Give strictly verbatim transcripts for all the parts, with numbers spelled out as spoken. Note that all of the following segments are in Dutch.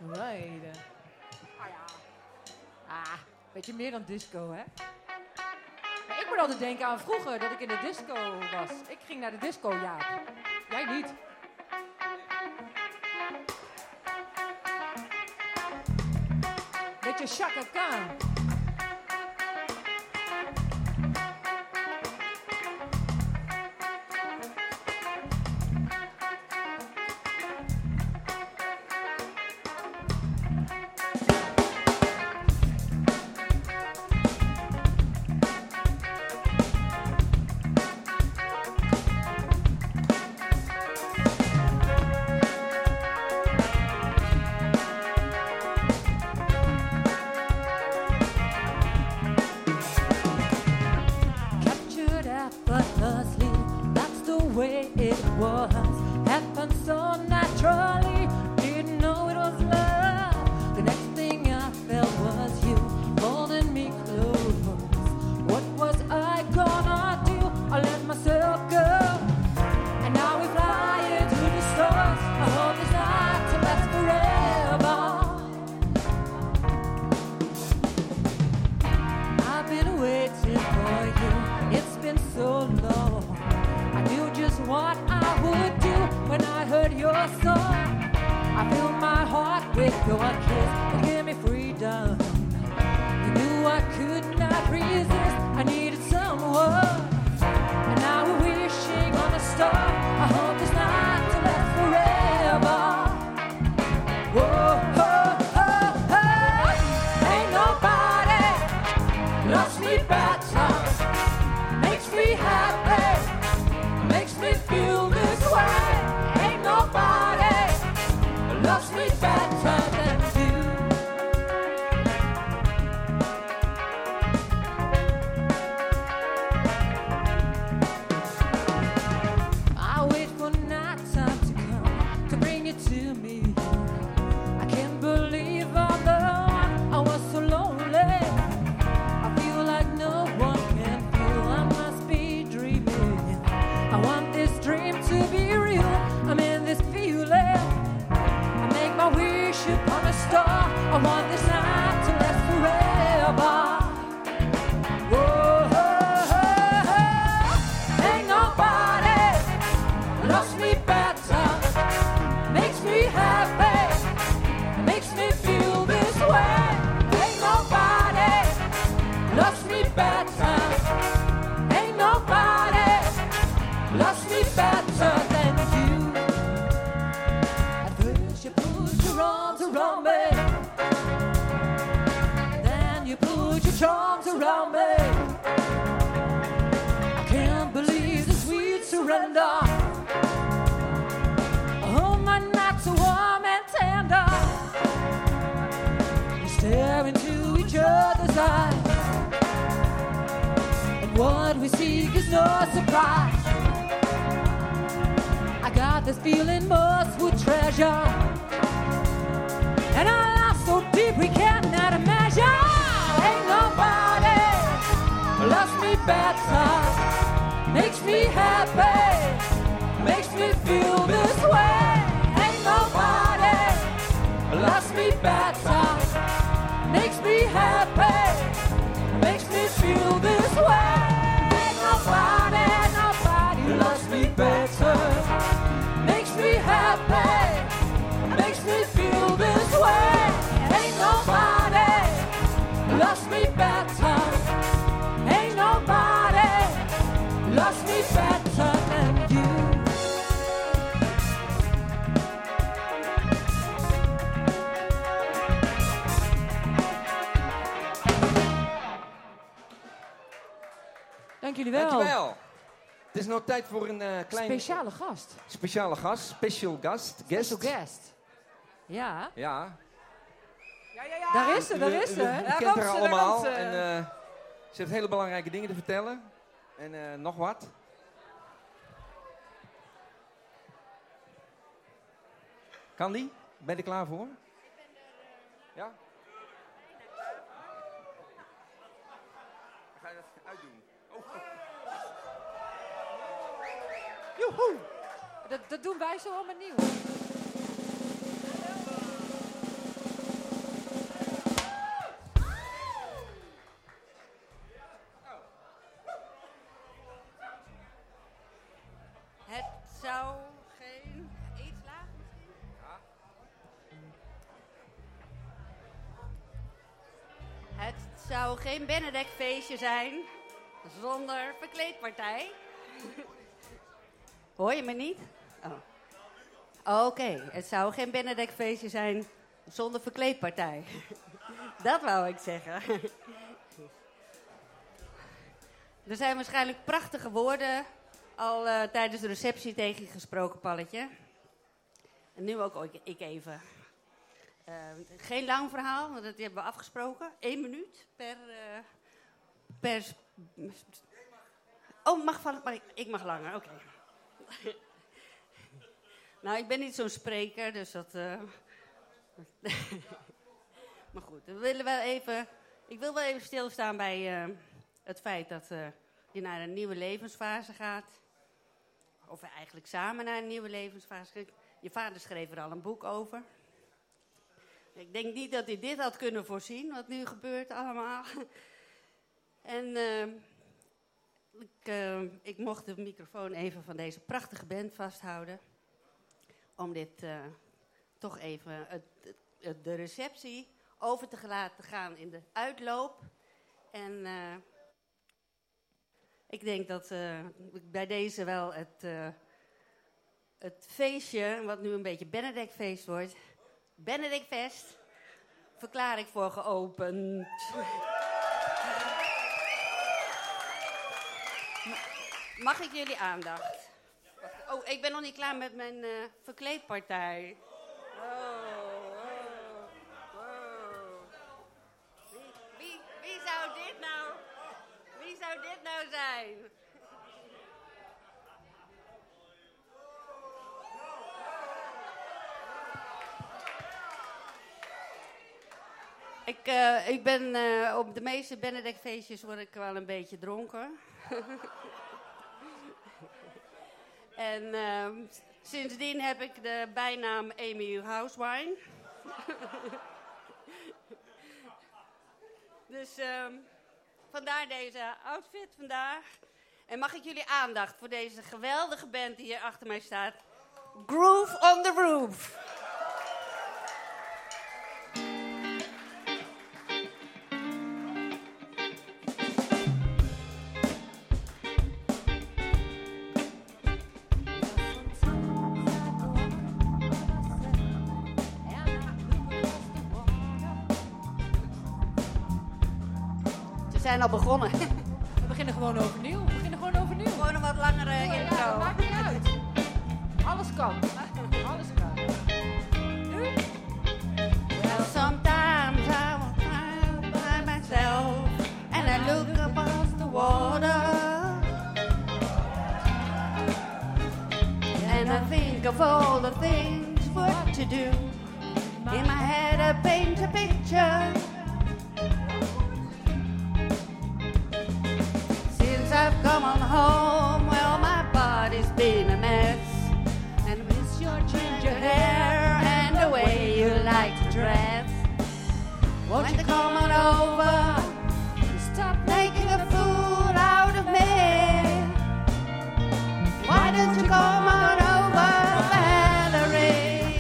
Right. Ah ja. Ah, beetje meer dan disco, hè? Maar ik moet altijd denken aan vroeger, dat ik in de disco was. Ik ging naar de disco, ja. Jij niet. Beetje Chaka Khan. Dank jullie wel. Dankjewel. Het is nog tijd voor een uh, klein... Speciale gast. Speciale gast. Special gast. Guest. Special guest. Ja. Ja. Ja, ja, ja. Daar is ze, daar is ze. U, u, u, u kent haar allemaal. En, uh, ze heeft hele belangrijke dingen te vertellen. En uh, nog wat. Kan die? Ben je er klaar voor? Ja? Ga je dat uitdoen? Oh. Joehoe! Dat, dat doen wij zo allemaal nieuw. zou geen Benedek-feestje zijn zonder verkleedpartij. Hoor je me niet? Oh. Oké, okay. Het zou geen Benedek-feestje zijn zonder verkleedpartij. Dat wou ik zeggen. Er zijn waarschijnlijk prachtige woorden al uh, tijdens de receptie tegen je gesproken, Palletje. En nu ook ik even. Uh, geen lang verhaal, want dat hebben we afgesproken. Eén minuut per... Uh, per oh, mag van, maar ik, ik mag langer, oké. Okay. Nou, ik ben niet zo'n spreker, dus dat... Uh... maar goed, we willen wel even... Ik wil wel even stilstaan bij uh, het feit dat uh, je naar een nieuwe levensfase gaat. Of we eigenlijk samen naar een nieuwe levensfase gaan. Je vader schreef er al een boek over. Ik denk niet dat hij dit had kunnen voorzien, wat nu gebeurt allemaal. En uh, ik, uh, ik mocht de microfoon even van deze prachtige band vasthouden. Om dit uh, toch even het, het, de receptie over te laten gaan in de uitloop. En uh, ik denk dat uh, bij deze wel het, uh, het feestje, wat nu een beetje Benedekfeest wordt... Benedekfest, verklaar ik voor geopend. Mag ik jullie aandacht? Oh, ik ben nog niet klaar met mijn uh, verkleedpartij. Oh, oh, oh. Wie, wie, wie zou dit nou, wie zou dit nou zijn? Ik, uh, ik ben uh, op de meeste Benedekfeestjes word ik wel een beetje dronken. En uh, sindsdien heb ik de bijnaam Amy Housewine. Dus uh, vandaar deze outfit vandaag. En mag ik jullie aandacht voor deze geweldige band die hier achter mij staat. Groove on the Roof. We zijn al begonnen. We beginnen gewoon overnieuw. We beginnen gewoon overnieuw. Gewoon een wat langere oh, intro. Ja, dat maakt niet uit. Alles kan. Alles kan. Nu? Well, sometimes I will find by myself and I look across the water and I think of all the things what to do. In my head I paint a picture. I've come on home, well, my body's been a mess. And I miss your ginger hair and the way you like to dress. Won't you come on over, stop making a fool out of me? Why don't you come on over, Valerie?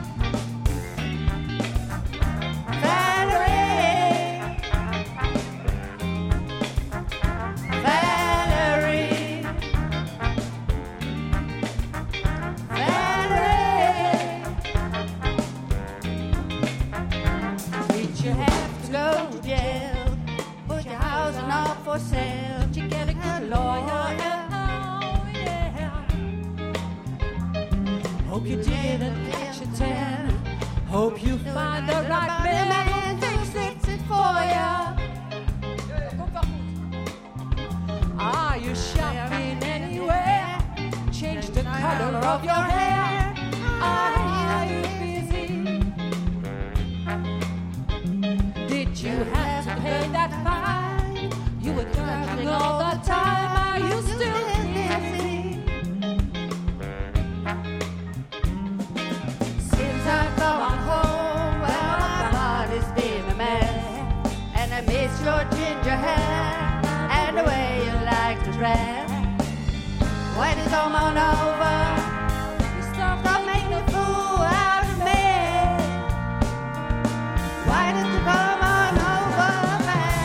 Valerie. Valerie. For sale, you get a good lawyer. Oh, yeah. Hope you didn't catch a tan. Hope you find the right man who fixes it for you. Are you shopping anywhere? Change the color of your hair. Are you busy? Did you have to pay that fine? You were gambling all the time. Are you still busy? Since I've gone home, well, my body's been a mess. And I miss your ginger hair and the way you like to dress. When it's all on over, you stop, stop making a fool out of me. Why don't you come on over, man?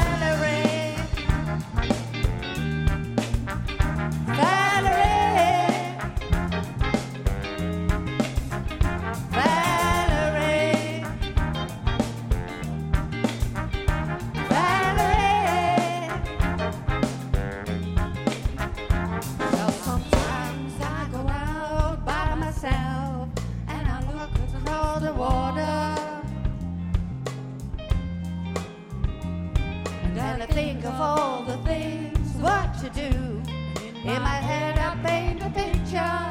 think of all the things, what to do. In my head I paint a picture.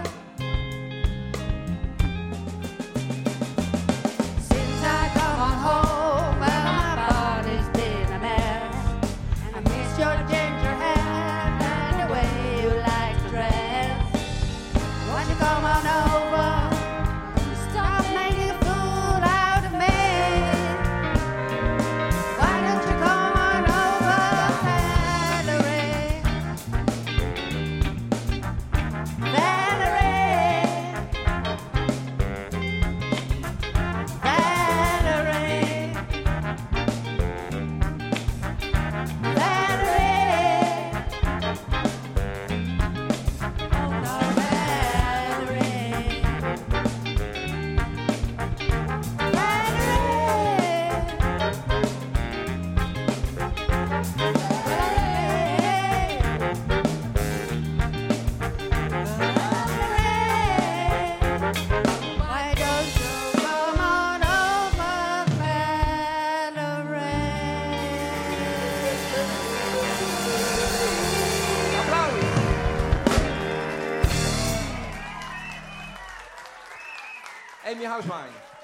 Since I come on home, well, my body's been a mess. I miss your ginger hair and the way you like to dress. Won't you come on over? Stop making a fool out of me. Why don't you come on over, Valerie? Valerie. Valerie. Valerie. Oh no, Valerie. Why don't you come on over, Valerie? Applaus. Amy Hausman.